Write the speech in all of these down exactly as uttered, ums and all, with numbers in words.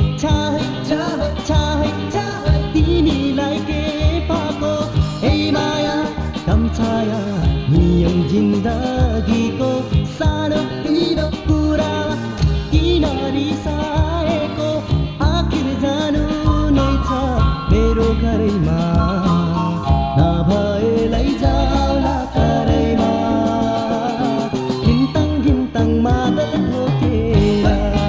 चाहे चाहे चाहे चाहे तिमीलाई के पाको हे माया कम छाया नियम जिन्दगीको सानो तिनो कुरा किन रिसाएको आखिर जानु नै छ मेरो घरैमा नभए लैजाउला करैमा गिन्तङ गिन्तङ मादल ठोकेर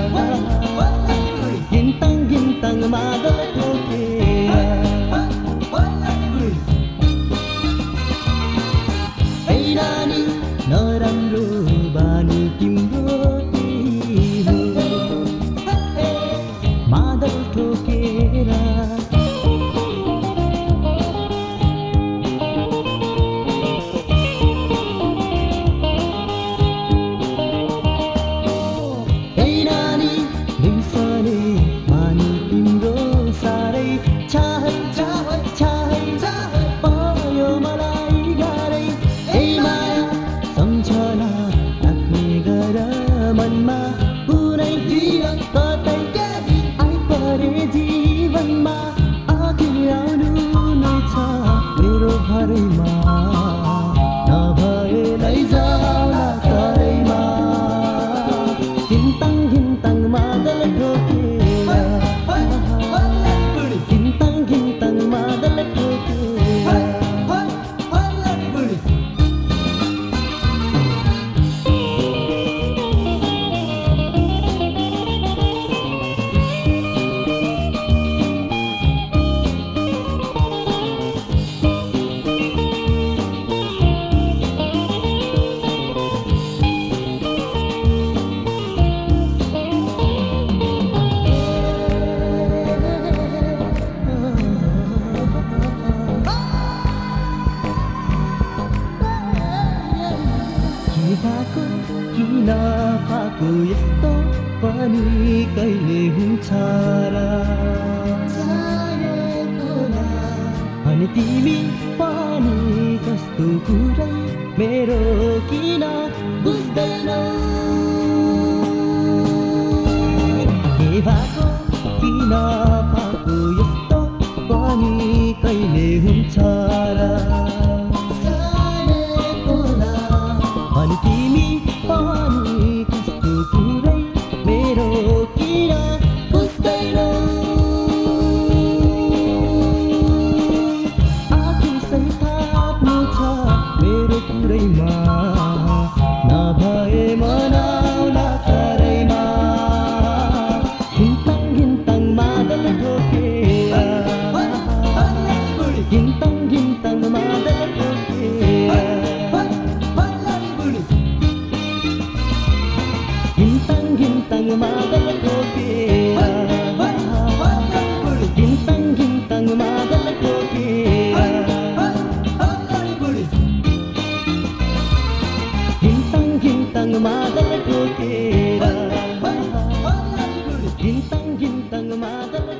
गिन्तङ गिन्तङ मादल ठोकेर ऐ नानी नराम्रो बानी तिम्रो तिम्रो मादल ठोकेर मनमा कुनै दिन कतै आइपरे जीवनमा आखिर आउनु नै छ मेरो घरैमा नभए लैजाउला करैमा गिन्तङ गिन्तङ मादल ठोकेर गिन्तङ गिन्तङ मादल ठोकेर पाको किन पाको यस्तो पनि कहिले हुन्छ र अनि तिमी पनि कस्तो कुरा मेरो किन बुझ्दैनौ के भएको किन पाको यस्तो पनि कहिले हुन्छ र अनि तिमी पनि कस्तो कुरै मेरो किन बुझ्दैनौ आखिर सही थाप्नु छ मेरो कुरैमा नभए मनाउला करैमा गिन्तङ गिन्तङ मादल ठोकेर गिन्तङ गिन्तङ मादल ठोकेर गिन्तङ गिन्तङ मादल ठोकेर गिन्तङ गिन्तङ मादल ठोकेर गिन्तङ गिन्तङ मादल ठोकेर गिन्तङ गिन्तङ मादल